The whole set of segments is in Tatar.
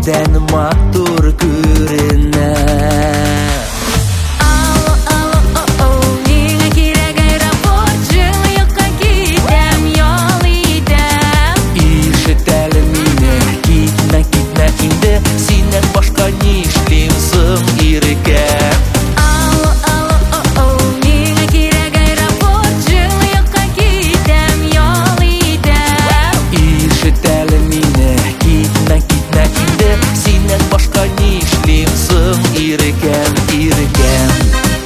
Күздән матур күренә. Синнән башка нишлим соң иркәм? Миңа кирәк аэропорт, җылы якка китәм, ял итәм. Ишет әле мине, китмә инде, синнән башка нишлим соң иркәм, иркәм?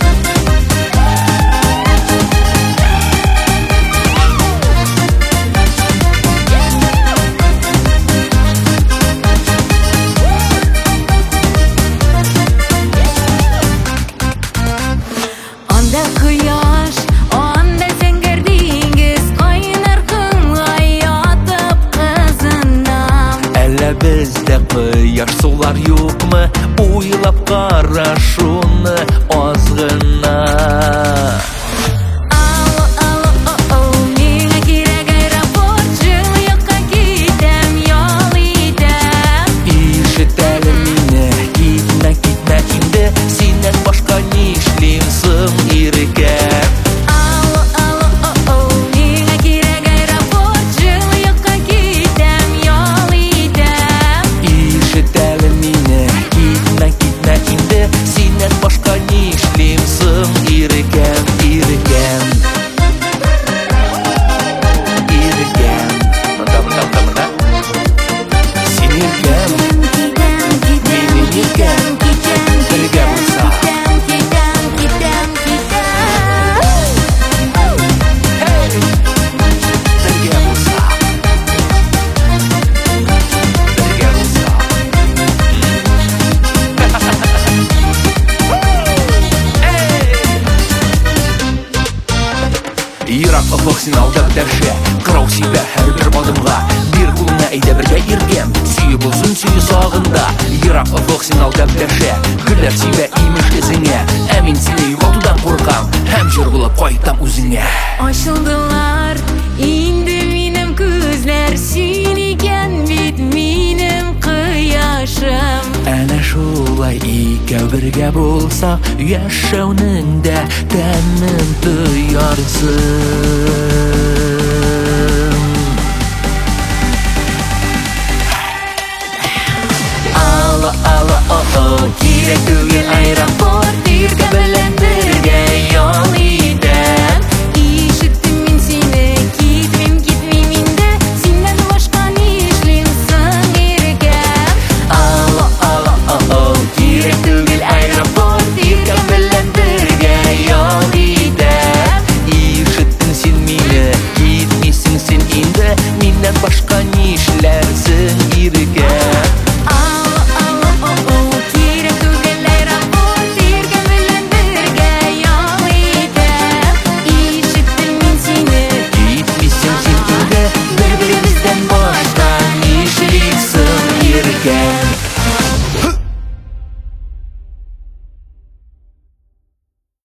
Анда кояш, анда зәңгәр диңгез, кайнар кыңгай ятып кызынам. Әллә бездә кояш сулар юкмы? Уйлап кара шуны аз гына. Миңа кирәк аэропорт, җылы якка китәм, ял итәм. Ишет әле мине, китмә инде, синнән башка нишлим соң иркәм? Миңа кирәк аэропорт, җылы якка китәм, ял итәм. Ишет әле мине, китмә инде, синнән башка нишлим соң иркәм, иркәм? Иркәм, мында. Син иркәм, минем иркәм, бергә булса. Бергә булса. Бергә булса. Ерак офык син алдап дәршә, кырау сибә һәрбер адымга. Бир кулыңа әйдә бергә иркәм, сөю булсын сөю сагында. Ерак офык син алдап дәршә, гөлләр сибә имеш эзеңә. Ә мин сине югалтудан куркам, һәм җыр булып кайтам үзеңә. Ачылдылар инде минем күзләр, син икән бит минем кояшым. Әнә шулай икәү бергә булсак, яшәүнең дә тәмен тоярсың.